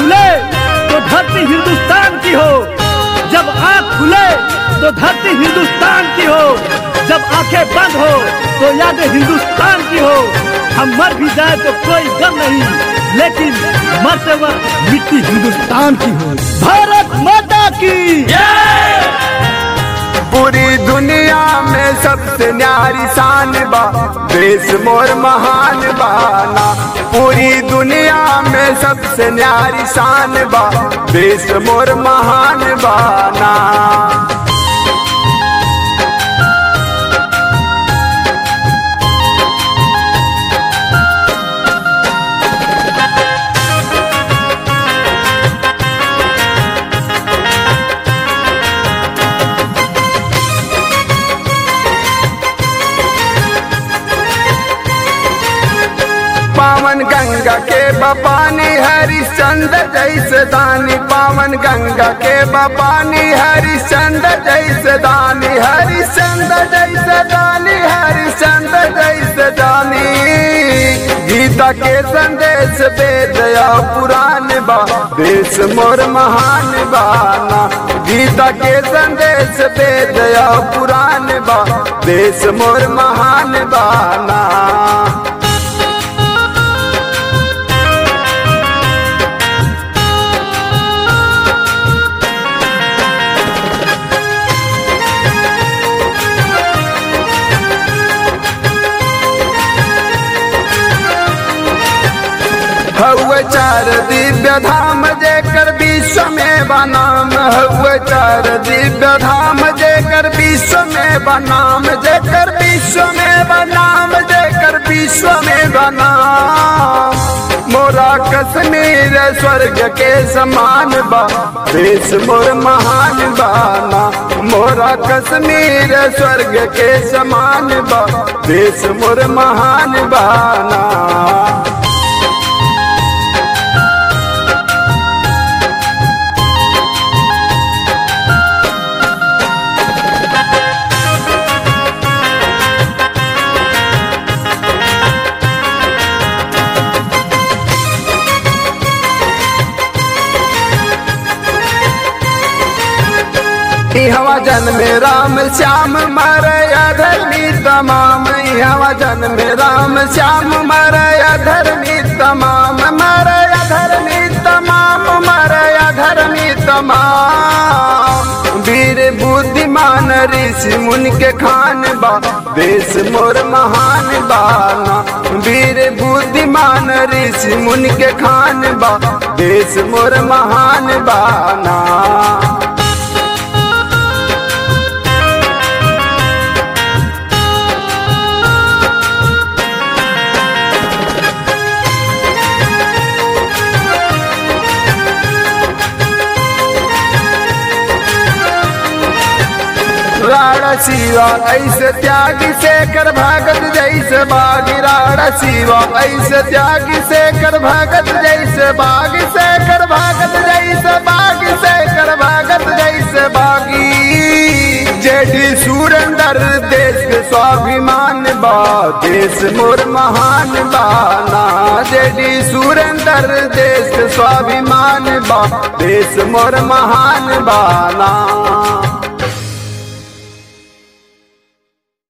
खुले तो धरती हिंदुस्तान की हो, जब आँख खुले तो धरती हिंदुस्तान की हो, जब आंखें बंद हो तो यादें हिंदुस्तान की हो। हम मर भी जाए तो कोई गम नहीं, लेकिन मरते वक्त मिट्टी हिंदुस्तान की हो। भारत माता की जय। पूरी दुनिया में सबसे न्यारी शान बा देश मोर महान बाना। पूरी दुनिया में सबसे न्यारी शान बा देश मोर महान बाना। पावन गंगा के बपानी हरिश्चंद्र जैसे दानी। पावन गंगा के बपानी हरिश्चंद्र जैसे दानी। हरिश्चंद्र जैसे दानी, हरिश्चंद्र जैसे दानी। गीता के संदेश वेद या पुराण बा देश मोर महान बाना। गीता के संदेश वेद या पुराण बा देश मोर महान बाना। हउए चार दिव्य धाम जेकर विश्व में बनाम। हउए चार दिव्य धाम जेकर विश्व में बनाम। जेकर विश्व में बनाम, जेकर विश्व में बनाम। मोरा कश्मीर स्वर्ग के समान बा देश मोर महान बाना। मोरा कश्मीर स्वर्ग के समान बा देश मोर महान बाना। हवा जन्मे राम श्याम मरे अधर्मी तमाम। हवा जन्मे राम श्याम मरे अधर्मी तमाम। मरे अधर्मी तमाम, मरे अधर्मी तमाम। वीर बुद्धिमान ऋषि मुनि के खान बा देश मोर महान बाना। वीर बुद्धिमान ऋषि मुनि के खान बा देश मोर महान बाना। राणा शिवा ऐसे त्यागी से कर भगत जैसे बागी। राणा शिवा ऐसे त्यागी से कर भगत जैसे बागी। से कर भगत जैसे बागी, से कर भगत जैसे बागी। जेडी सुरेंद्र देश के स्वाभिमान बा देश मोर महान बाना। जेडी सुरेंद्र देश के स्वाभिमान बा देश मोर महान बाना।